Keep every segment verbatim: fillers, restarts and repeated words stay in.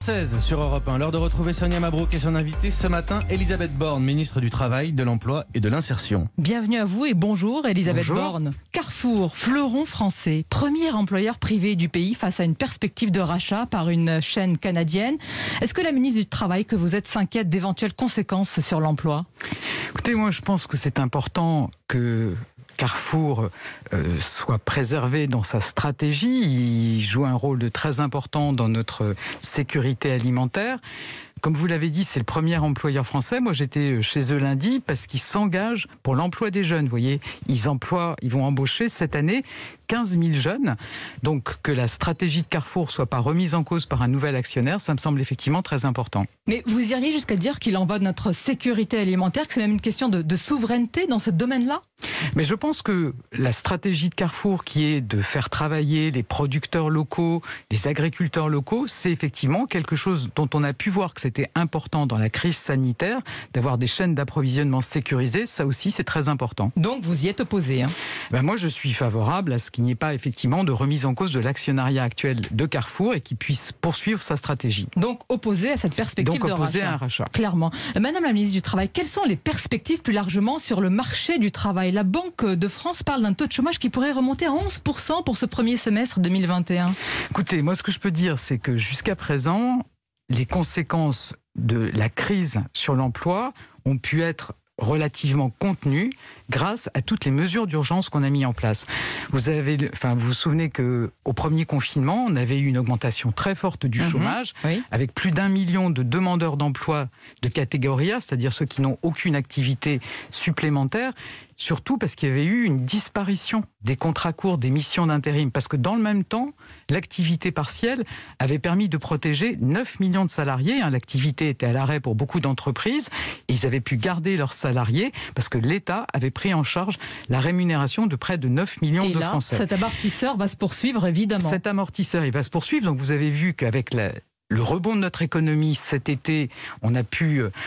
seize sur Europe un. L'heure de retrouver Sonia Mabrouk et son invitée ce matin, Elisabeth Borne, ministre du Travail, de l'Emploi et de l'Insertion. Bienvenue à vous et bonjour Elisabeth Bonjour. Borne. Carrefour, fleuron français, premier employeur privé du pays face à une perspective de rachat par une chaîne canadienne. Est-ce que la ministre du Travail que vous êtes s'inquiète d'éventuelles conséquences sur l'emploi ? Écoutez, moi je pense que c'est important que Carrefour euh, soit préservé dans sa stratégie. Il joue un rôle très important dans notre sécurité alimentaire. Comme vous l'avez dit, c'est le premier employeur français. Moi, j'étais chez eux lundi parce qu'ils s'engagent pour l'emploi des jeunes. Vous voyez, ils emploient, ils vont embaucher cette année quinze mille jeunes. Donc, que la stratégie de Carrefour soit pas remise en cause par un nouvel actionnaire, ça me semble effectivement très important. Mais vous iriez jusqu'à dire qu'il en va de notre sécurité alimentaire, que c'est même une question de, de souveraineté dans ce domaine-là ? Mais je pense que la stratégie de Carrefour, qui est de faire travailler les producteurs locaux, les agriculteurs locaux, c'est effectivement quelque chose dont on a pu voir que c'était important dans la crise sanitaire, d'avoir des chaînes d'approvisionnement sécurisées. Ça aussi, c'est très important. Donc, vous y êtes opposé, hein ? Ben moi, je suis favorable à ce qu'il n'y ait pas effectivement de remise en cause de l'actionnariat actuel de Carrefour et qu'il puisse poursuivre sa stratégie. Donc, opposé à cette perspective Donc, de opposé rachat. à un rachat. Clairement. Madame la ministre du Travail, quelles sont les perspectives plus largement sur le marché du travail ? La Banque de France parle d'un taux de chômage qui pourrait remonter à onze pour cent pour ce premier semestre deux mille vingt et un. Écoutez, moi, ce que je peux dire, c'est que jusqu'à présent, les conséquences de la crise sur l'emploi ont pu être relativement contenues grâce à toutes les mesures d'urgence qu'on a mis en place. Vous avez, enfin, vous vous souvenez que au premier confinement, on avait eu une augmentation très forte du mmh, chômage, oui. avec plus d'un million de demandeurs d'emploi de catégorie A, c'est-à-dire ceux qui n'ont aucune activité supplémentaire. Surtout parce qu'il y avait eu une disparition des contrats courts, des missions d'intérim. Parce que dans le même temps, l'activité partielle avait permis de protéger neuf millions de salariés. L'activité était à l'arrêt pour beaucoup d'entreprises. Et ils avaient pu garder leurs salariés parce que l'État avait pris en charge la rémunération de près de neuf millions et de là, Français. Cet amortisseur va se poursuivre, évidemment. Cet amortisseur, il va se poursuivre. Donc vous avez vu qu'avec la... le rebond de notre économie cet été, on a pu euh,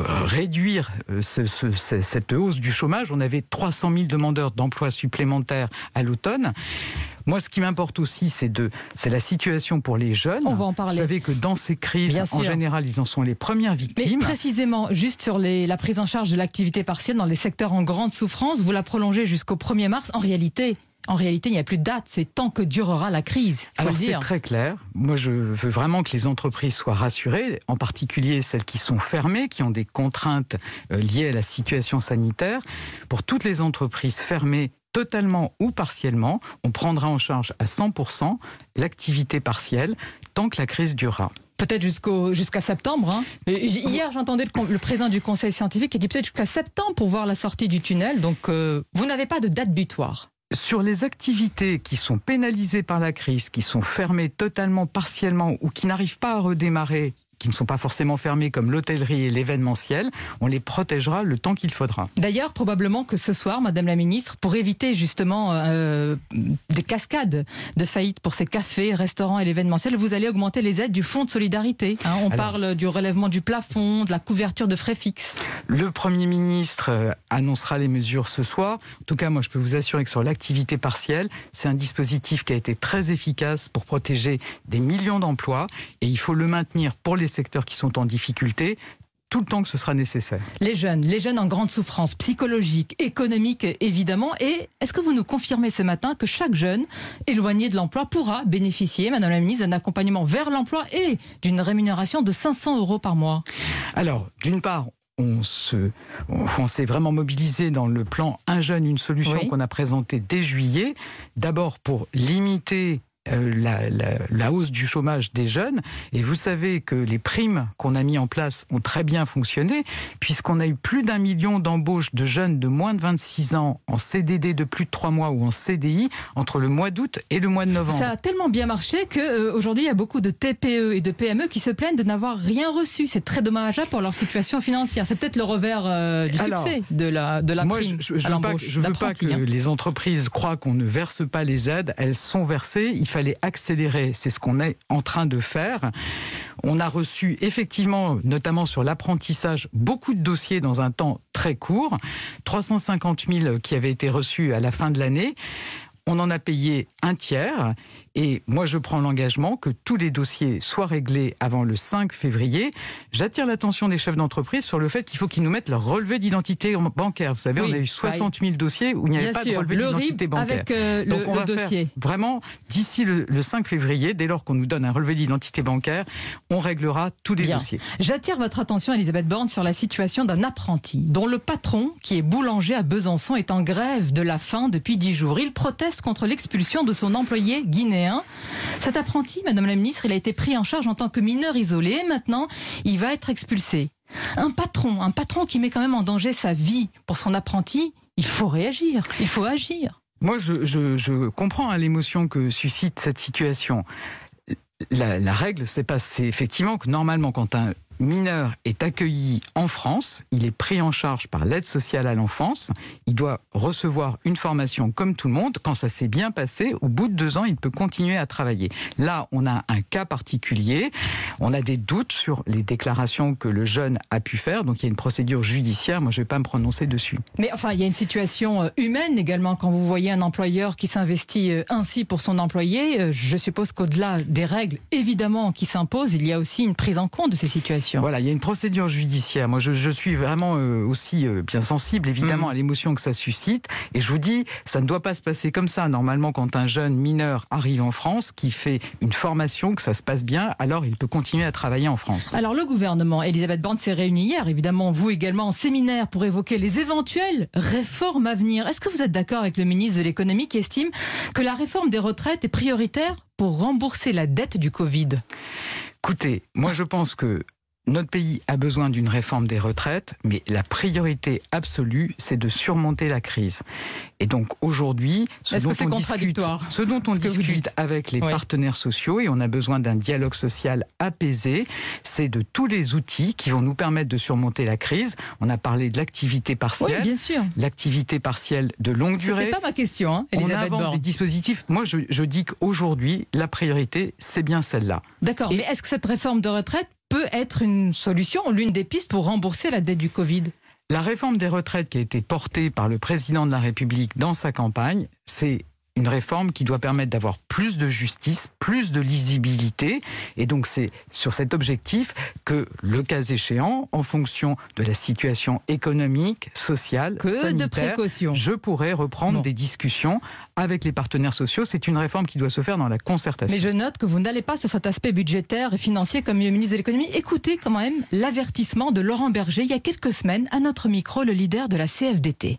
réduire ce, ce, cette hausse du chômage. On avait trois cent mille demandeurs d'emploi supplémentaires à l'automne. Moi, ce qui m'importe aussi, c'est de, c'est la situation pour les jeunes. On va en parler. Vous savez que dans ces crises, Bien en sûr. général, ils en sont les premières victimes. Mais précisément, juste sur les, la prise en charge de l'activité partielle dans les secteurs en grande souffrance, vous la prolongez jusqu'au premier mars. En réalité... En réalité, il n'y a plus de date, c'est tant que durera la crise. Faut Alors le c'est dire. très clair. Moi, je veux vraiment que les entreprises soient rassurées, en particulier celles qui sont fermées, qui ont des contraintes liées à la situation sanitaire. Pour toutes les entreprises fermées, totalement ou partiellement, on prendra en charge à cent pour cent l'activité partielle tant que la crise durera. Peut-être jusqu'au, jusqu'à septembre. Hein. Hier, j'entendais le, le président du conseil scientifique qui dit peut-être jusqu'à septembre pour voir la sortie du tunnel. Donc, euh, vous n'avez pas de date butoir. Sur les activités qui sont pénalisées par la crise, qui sont fermées totalement, partiellement ou qui n'arrivent pas à redémarrer, qui ne sont pas forcément fermées comme l'hôtellerie et l'événementiel, on les protégera le temps qu'il faudra. D'ailleurs, probablement que ce soir, Madame la Ministre, pour éviter justement euh, des cascades de faillite pour ces cafés, restaurants et l'événementiel, vous allez augmenter les aides du Fonds de solidarité. Hein, on Alors, parle du relèvement du plafond, de la couverture de frais fixes. Le Premier ministre annoncera les mesures ce soir. En tout cas, moi, je peux vous assurer que sur l'activité partielle, c'est un dispositif qui a été très efficace pour protéger des millions d'emplois et il faut le maintenir pour les secteurs qui sont en difficulté tout le temps que ce sera nécessaire. Les jeunes, les jeunes en grande souffrance psychologique, économique évidemment. Et est-ce que vous nous confirmez ce matin que chaque jeune éloigné de l'emploi pourra bénéficier, Madame la Ministre, d'un accompagnement vers l'emploi et d'une rémunération de cinq cents euros par mois ? Alors, d'une part, on se, on s'est vraiment mobilisé dans le plan Un jeune, une solution oui. qu'on a présenté dès juillet. D'abord pour limiter Euh, la, la, la hausse du chômage des jeunes. Et vous savez que les primes qu'on a mis en place ont très bien fonctionné, puisqu'on a eu plus d'un million d'embauches de jeunes de moins de vingt-six ans en C D D de plus de trois mois ou en C D I entre le mois d'août et le mois de novembre. Ça a tellement bien marché qu'aujourd'hui, euh, il y a beaucoup de T P E et de P M E qui se plaignent de n'avoir rien reçu. C'est très dommageable pour leur situation financière. C'est peut-être le revers euh, du Alors, succès de la, de la moi, prime je, je, je à veux pas, l'embauche. Je ne veux pas que hein. les entreprises croient qu'on ne verse pas les aides. Elles sont versées. Il fallait accélérer. C'est ce qu'on est en train de faire. On a reçu effectivement, notamment sur l'apprentissage, beaucoup de dossiers dans un temps très court. trois cent cinquante mille qui avaient été reçus à la fin de l'année. On en a payé un tiers Et moi, je prends l'engagement que tous les dossiers soient réglés avant le cinq février. J'attire l'attention des chefs d'entreprise sur le fait qu'il faut qu'ils nous mettent leur relevé d'identité bancaire. Vous savez, oui, on a eu soixante mille dossiers où il n'y avait pas sûr, de relevé d'identité bancaire. Avec euh, le, Donc on le va dossier. Faire vraiment, d'ici le, le cinq février, dès lors qu'on nous donne un relevé d'identité bancaire, on réglera tous les Bien. dossiers. J'attire votre attention, Elisabeth Borne, sur la situation d'un apprenti dont le patron, qui est boulanger à Besançon, est en grève de la faim depuis dix jours. Il proteste contre l'expulsion de son employé guinéen. Cet apprenti, Madame la Ministre, il a été pris en charge en tant que mineur isolé. Maintenant, il va être expulsé. Un patron, un patron qui met quand même en danger sa vie pour son apprenti, il faut réagir, il faut agir. Moi, je, je, je comprends hein, l'émotion que suscite cette situation. La, la règle, c'est pas, c'est effectivement que normalement, quand un mineur est accueilli en France, il est pris en charge par l'aide sociale à l'enfance, il doit recevoir une formation comme tout le monde. Quand ça s'est bien passé, au bout de deux ans, il peut continuer à travailler. Là, on a un cas particulier, on a des doutes sur les déclarations que le jeune a pu faire, donc il y a une procédure judiciaire, moi je ne vais pas me prononcer dessus. Mais enfin, il y a une situation humaine également, quand vous voyez un employeur qui s'investit ainsi pour son employé, je suppose qu'au-delà des règles, évidemment, qui s'imposent, il y a aussi une prise en compte de ces situations. Voilà, il y a une procédure judiciaire. Moi, je, je suis vraiment euh, aussi euh, bien sensible, évidemment, mmh. à l'émotion que ça suscite. Et je vous dis, ça ne doit pas se passer comme ça. Normalement, quand un jeune mineur arrive en France, qui fait une formation, que ça se passe bien, alors il peut continuer à travailler en France. Alors, le gouvernement, Elisabeth Borne s'est réuni hier, évidemment, vous également, en séminaire pour évoquer les éventuelles réformes à venir. Est-ce que vous êtes d'accord avec le ministre de l'Économie qui estime que la réforme des retraites est prioritaire pour rembourser la dette du Covid ? Écoutez, moi, je pense que notre pays a besoin d'une réforme des retraites, mais la priorité absolue, c'est de surmonter la crise. Et donc aujourd'hui, ce Est-ce dont que c'est on contradictoire discute, ce dont on discute avec les oui. partenaires sociaux, et on a besoin d'un dialogue social apaisé, c'est de tous les outils qui vont nous permettre de surmonter la crise. On a parlé de l'activité partielle, oui, bien sûr. L'activité partielle de longue durée. C'était pas ma question, hein, Elisabeth Borne. On invente des dispositifs. Moi, je, je dis qu'aujourd'hui, la priorité, c'est bien celle-là. D'accord, et mais est-ce que cette réforme de retraite peut être une solution, l'une des pistes pour rembourser la dette du Covid ? La réforme des retraites qui a été portée par le président de la République dans sa campagne, c'est une réforme qui doit permettre d'avoir plus de justice, plus de lisibilité. Et donc c'est sur cet objectif que, le cas échéant, en fonction de la situation économique, sociale, que sanitaire, de précautions. Je pourrais reprendre bon. des discussions avec les partenaires sociaux. C'est une réforme qui doit se faire dans la concertation. Mais je note que vous n'allez pas sur cet aspect budgétaire et financier comme le ministre de l'Économie. Écoutez quand même l'avertissement de Laurent Berger il y a quelques semaines à notre micro, le leader de la C F D T.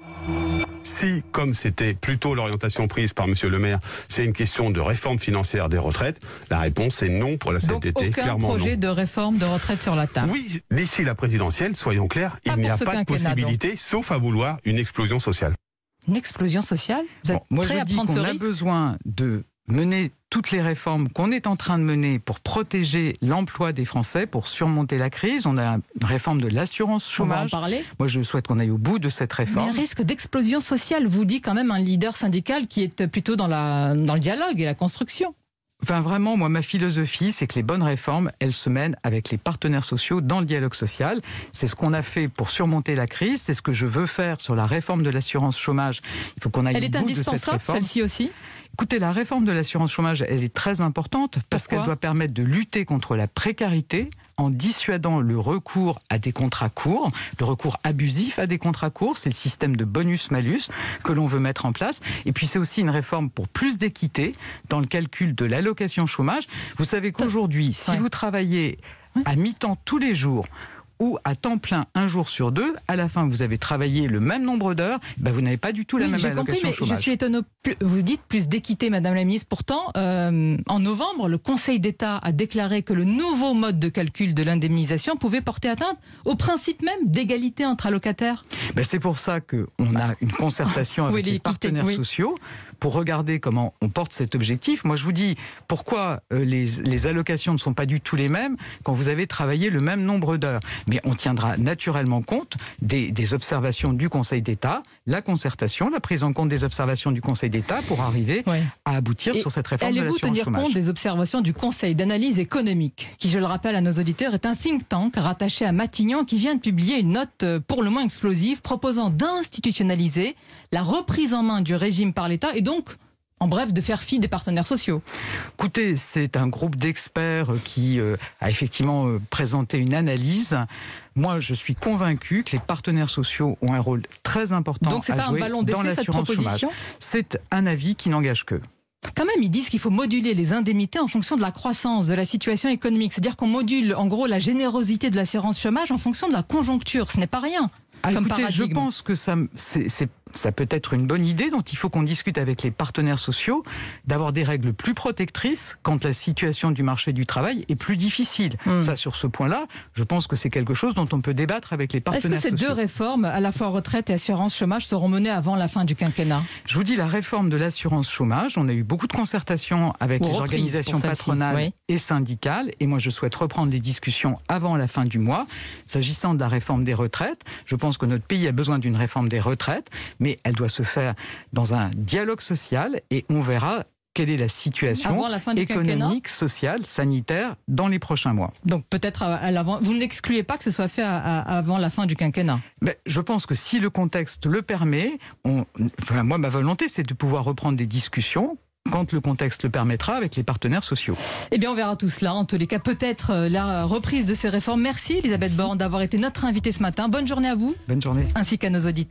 Si, comme c'était plutôt l'orientation prise par Monsieur le maire, c'est une question de réforme financière des retraites, la réponse est non pour la C F D T. Donc aucun clairement projet non. de réforme de retraite sur la table. Oui, d'ici la présidentielle, soyons clairs, pas il n'y a pas de possibilité, donc. Sauf à vouloir une explosion sociale. Une explosion sociale ? Vous êtes bon, moi prêt je à dis prendre qu'on ce a risque ? besoin de mener toutes les réformes qu'on est en train de mener pour protéger l'emploi des Français, pour surmonter la crise. On a une réforme de l'assurance chômage. On va en parler. Moi, je souhaite qu'on aille au bout de cette réforme. Mais un risque d'explosion sociale, vous dit quand même un leader syndical qui est plutôt dans, la, dans le dialogue et la construction. Enfin, vraiment, moi, ma philosophie, c'est que les bonnes réformes, elles se mènent avec les partenaires sociaux dans le dialogue social. C'est ce qu'on a fait pour surmonter la crise. C'est ce que je veux faire sur la réforme de l'assurance chômage. Il faut qu'on aille Elle au est bout de cette indispensable, réforme. celle-ci aussi ? Écoutez, la réforme de l'assurance chômage, elle est très importante parce Pourquoi ? qu'elle doit permettre de lutter contre la précarité en dissuadant le recours à des contrats courts, le recours abusif à des contrats courts. C'est le système de bonus-malus que l'on veut mettre en place. Et puis c'est aussi une réforme pour plus d'équité dans le calcul de l'allocation chômage. Vous savez qu'aujourd'hui, si ouais. vous travaillez à mi-temps tous les jours, ou à temps plein un jour sur deux, à la fin vous avez travaillé le même nombre d'heures, ben vous n'avez pas du tout la oui, même j'ai allocation compris, mais chômage. Je suis étonnée, vous dites plus d'équité, Madame la Ministre. Pourtant, euh, en novembre, le Conseil d'État a déclaré que le nouveau mode de calcul de l'indemnisation pouvait porter atteinte au principe même d'égalité entre allocataires. Ben c'est pour ça qu'on a une concertation avec oui, les partenaires oui. sociaux pour regarder comment on porte cet objectif. Moi, je vous dis, pourquoi euh, les, les allocations ne sont pas du tout les mêmes quand vous avez travaillé le même nombre d'heures. Mais on tiendra naturellement compte des, des observations du Conseil d'État, la concertation, la prise en compte des observations du Conseil d'État pour arriver ouais. à aboutir Et sur cette réforme de l'assurance chômage. Allez-vous tenir compte des observations du Conseil d'analyse économique, qui, je le rappelle à nos auditeurs, est un think tank rattaché à Matignon qui vient de publier une note pour le moins explosive proposant d'institutionnaliser la reprise en main du régime par l'État et donc en bref, de faire fi des partenaires sociaux. Écoutez, c'est un groupe d'experts qui euh, a effectivement euh, présenté une analyse. Moi, je suis convaincu que les partenaires sociaux ont un rôle très important Donc, c'est à pas jouer un ballon dans d'essai, cette l'assurance chômage. proposition ? C'est un avis qui n'engage que. Quand même, ils disent qu'il faut moduler les indemnités en fonction de la croissance, de la situation économique. C'est-à-dire qu'on module, en gros, la générosité de l'assurance chômage en fonction de la conjoncture. Ce n'est pas rien. Ah, comme écoutez, je paradigme. pense que ça, c'est, c'est, ça peut être une bonne idée, dont il faut qu'on discute avec les partenaires sociaux, d'avoir des règles plus protectrices quand la situation du marché du travail est plus difficile. Mm. Ça, sur ce point-là, je pense que c'est quelque chose dont on peut débattre avec les partenaires sociaux. Est-ce que ces sociaux. deux réformes, à la fois retraite et assurance chômage, seront menées avant la fin du quinquennat ? Je vous dis, la réforme de l'assurance chômage, on a eu beaucoup de concertations avec Ou les reprise organisations patronales oui. et syndicales, et moi je souhaite reprendre les discussions avant la fin du mois. S'agissant de la réforme des retraites, je pense que notre pays a besoin d'une réforme des retraites, mais elle doit se faire dans un dialogue social, et on verra quelle est la situation économique, sociale, sanitaire dans les prochains mois. Donc peut-être à, à l'avant. Vous n'excluez pas que ce soit fait à, à, avant la fin du quinquennat ? Ben, je pense que si le contexte le permet, on, enfin, moi ma volonté c'est de pouvoir reprendre des discussions quand le contexte le permettra avec les partenaires sociaux. Eh bien, on verra tout cela. En tous les cas, peut-être la reprise de ces réformes. Merci Elisabeth Borne d'avoir été notre invitée ce matin. Bonne journée à vous. Bonne journée. Ainsi qu'à nos auditeurs.